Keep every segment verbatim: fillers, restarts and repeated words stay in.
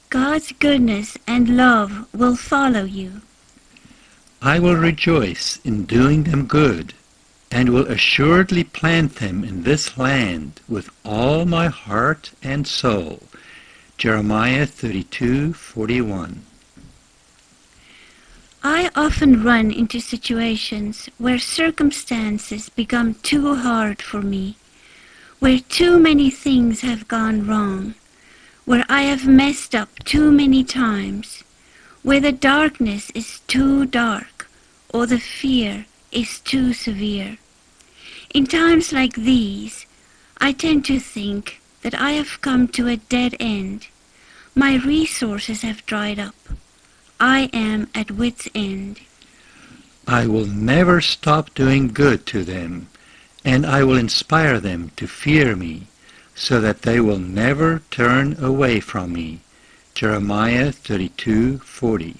God's goodness and love will follow you. I will rejoice in doing them good, and will assuredly plant them in this land with all my heart and soul. Jeremiah thirty-two forty-one. I often run into situations where circumstances become too hard for me, where too many things have gone wrong, where I have messed up too many times, where the darkness is too dark or the fear is too severe. In times like these, I tend to think that I have come to a dead end. My resources have dried up. I am at wit's end. I will never stop doing good to them, and I will inspire them to fear me, so that they will never turn away from me. Jeremiah thirty-two forty.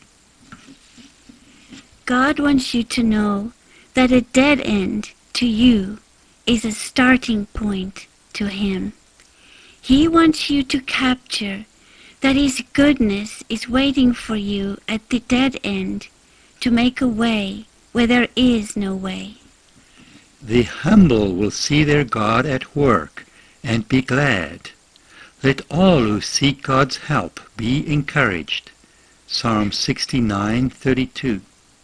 God wants you to know that a dead end to you is a starting point to Him. He wants you to capture that His goodness is waiting for you at the dead end to make a way where there is no way. The humble will see their God at work and be glad. Let all who seek God's help be encouraged. Psalm sixty-nine thirty-two.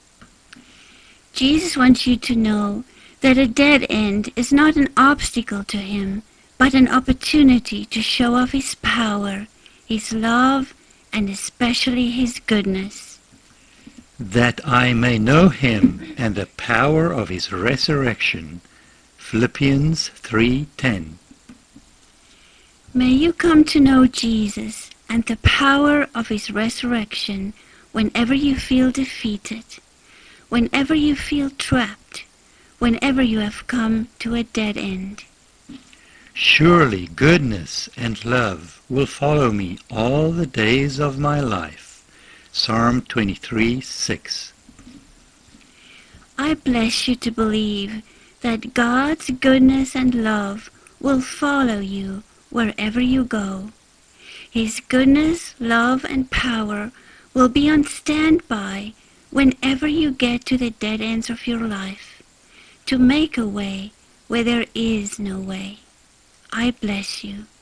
Jesus wants you to know that a dead end is not an obstacle to Him, but an opportunity to show off His power, His love, and especially His goodness. That I may know Him and the power of His resurrection. Philippians three ten. May you come to know Jesus and the power of His resurrection whenever you feel defeated, whenever you feel trapped, whenever you have come to a dead end. Surely goodness and love will follow me all the days of my life. Psalm twenty-three six. I bless you to believe that God's goodness and love will follow you wherever you go. His goodness, love, and power will be on standby whenever you get to the dead ends of your life, to make a way where there is no way. I bless you.